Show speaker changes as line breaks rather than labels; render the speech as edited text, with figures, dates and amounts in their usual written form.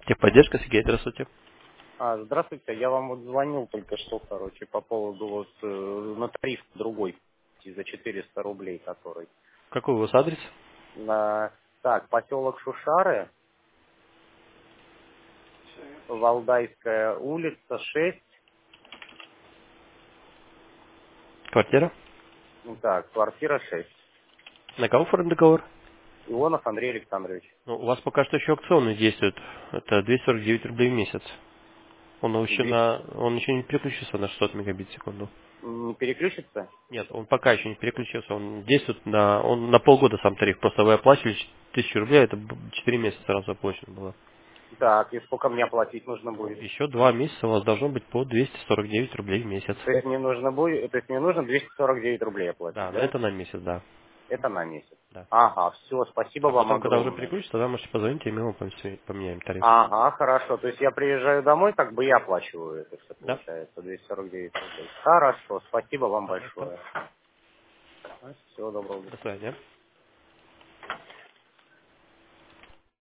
Техподдержка, Сергей, здравствуйте.
Здравствуйте, я вам вот звонил только что, по поводу на тариф другой, за 400 рублей, который.
Какой у вас адрес?
Так, поселок Шушары, Валдайская улица, 6.
Квартира?
Так, квартира 6.
На кого оформлен договор?
Ионов Андрей Александрович.
Ну, у вас пока что еще акционный действует. Это 249 рублей в месяц.
Две-
Он еще не переключился на 600 мегабит в секунду.
Не переключится?
Нет, он пока еще не переключился. Он на полгода сам тариф. Просто вы оплачивали 1000 рублей, это 4 месяца сразу оплачено было.
Так, и сколько мне платить нужно будет?
Еще 2 месяца у вас должно быть по 249 рублей в месяц.
То есть мне нужно 249 рублей оплатить,
Да,
да?
это на месяц, да.
Это на месяц.
Да.
Ага, все, спасибо
А
вам
потом, когда уже
огромное.
переключится, тогда можете позвонить, и мы вам поменяем тариф.
Ага, хорошо. То есть я приезжаю домой, как бы я оплачиваю это все,
Да?
получается, 249 рублей. Хорошо, спасибо вам
Пожалуйста.
большое. Всего доброго.
До свидания.